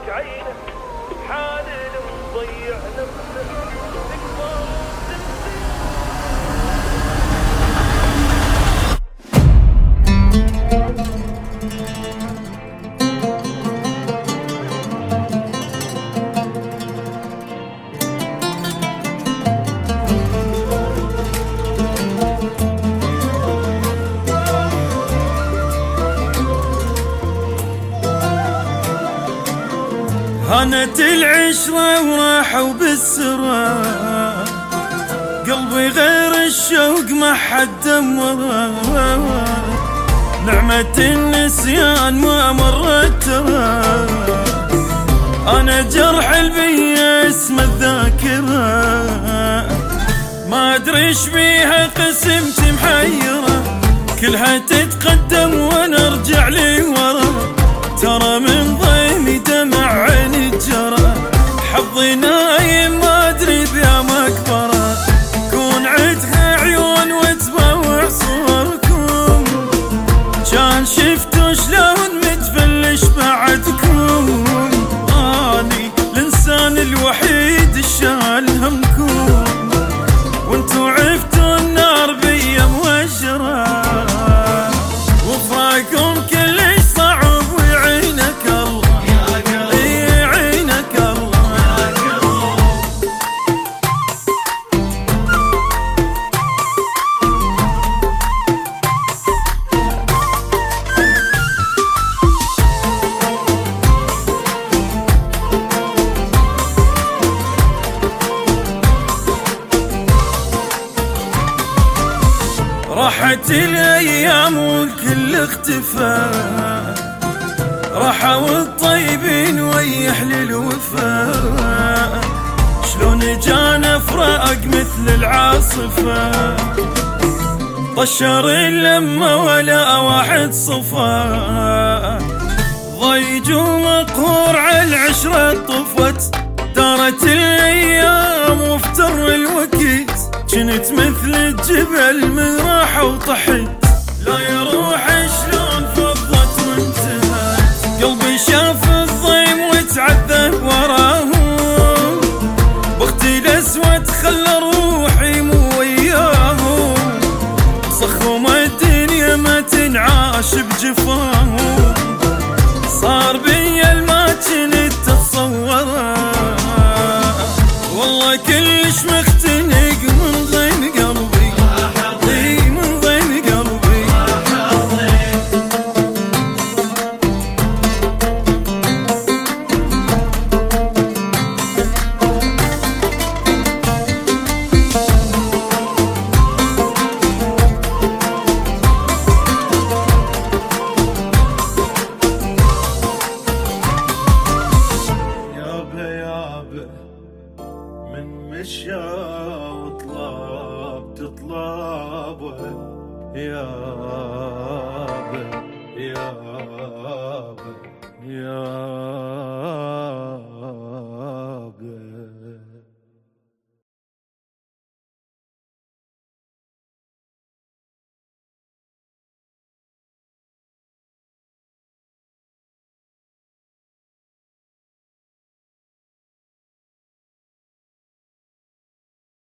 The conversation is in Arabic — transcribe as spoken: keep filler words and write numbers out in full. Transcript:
لك عينه حال مضيع نفسه تكبر هانت العشرة وراحوا بالسرى قلبي غير الشوق ما حد دمره نعمة النسيان ما مرت ترى أنا جرح البي اسم الذاكرة ما أدري ايش بيها قسمتي محيرة كلها تتقدم وانا ارجع لي ورا ترى من ضيمي دمع عيني جرى حظي نايم ما ادري بيا مكبره كون عدها عيون وتبوع صوركم كان شفتوا شلون متفلش بعدكم اني الانسان الوحيد الشال همكم وانتو عفتوا النار بيا موجره وفراقكم كلش صعب ويعينك الله يعينك الله راحت الايام والكل اختفى راحوا الطيبين ويحلي الوفاء شلون جانا فراق مثل العاصفة طشر اللمة ولا واحد صفا ضيج ومقهور على العشرة طفت دارت الايام وافتر الوقت كنت مثل الجبل من راح وطحت لا يروح شلون فضت وانتهت قلبي شاف الضيم وتعذب وراهم بختي الاسود خلى روحي مو وياهم صخوم الدنيا ما تنعاش بجفاهم صار بيا الما كنت تتصوره والله كلش مختنق من ضيم قلبي ضي من ضيم قلبي يابا يابا من مشى وطلب تطلبه يابا يابا يابا